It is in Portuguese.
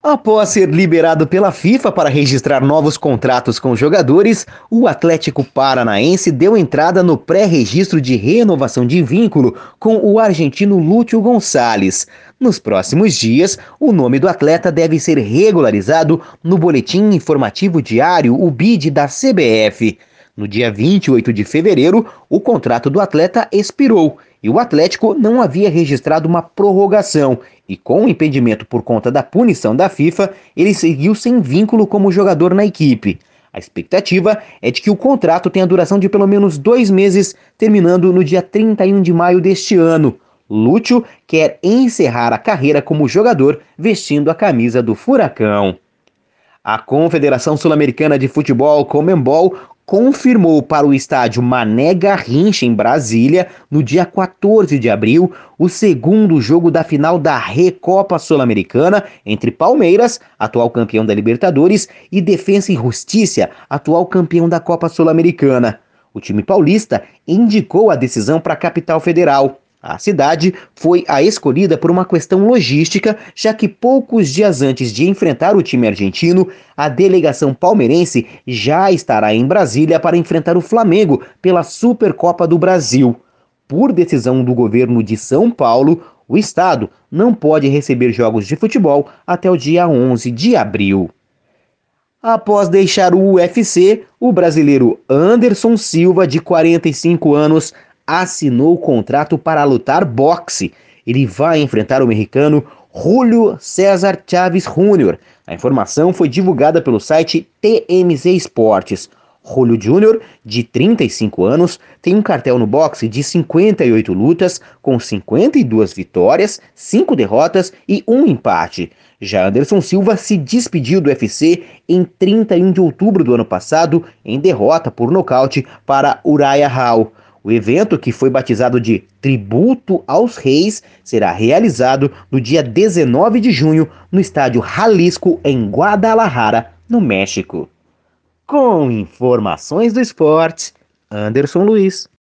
Após ser liberado pela FIFA para registrar novos contratos com jogadores, o Atlético Paranaense deu entrada no pré-registro de renovação de vínculo com o argentino Lúcio Gonçalves. Nos próximos dias, o nome do atleta deve ser regularizado no Boletim Informativo Diário, o BID da CBF. No dia 28 de fevereiro, o contrato do atleta expirou e o Atlético não havia registrado uma prorrogação e, com o impedimento por conta da punição da FIFA, ele seguiu sem vínculo como jogador na equipe. A expectativa é de que o contrato tenha duração de pelo menos 2 meses, terminando no dia 31 de maio deste ano. Lúcio quer encerrar a carreira como jogador vestindo a camisa do Furacão. A Confederação Sul-Americana de Futebol, Conmebol, confirmou para o estádio Mané Garrincha, em Brasília, no dia 14 de abril, o segundo jogo da final da Recopa Sul-Americana entre Palmeiras, atual campeão da Libertadores, e Defensa e Justiça, atual campeão da Copa Sul-Americana. O time paulista indicou a decisão para a capital federal. A cidade foi a escolhida por uma questão logística, já que poucos dias antes de enfrentar o time argentino, a delegação palmeirense já estará em Brasília para enfrentar o Flamengo pela Supercopa do Brasil. Por decisão do governo de São Paulo, o estado não pode receber jogos de futebol até o dia 11 de abril. Após deixar o UFC, o brasileiro Anderson Silva, de 45 anos, assinou o contrato para lutar boxe. Ele vai enfrentar o mexicano Julio César Chávez Jr. A informação foi divulgada pelo site TMZ Esportes. Julio Jr., de 35 anos, tem um cartel no boxe de 58 lutas, com 52 vitórias, 5 derrotas e 1 empate. Já Anderson Silva se despediu do UFC em 31 de outubro do ano passado, em derrota por nocaute para Uriah Hall. O evento, que foi batizado de Tributo aos Reis, será realizado no dia 19 de junho no estádio Jalisco, em Guadalajara, no México. Com informações do esporte, Anderson Luiz.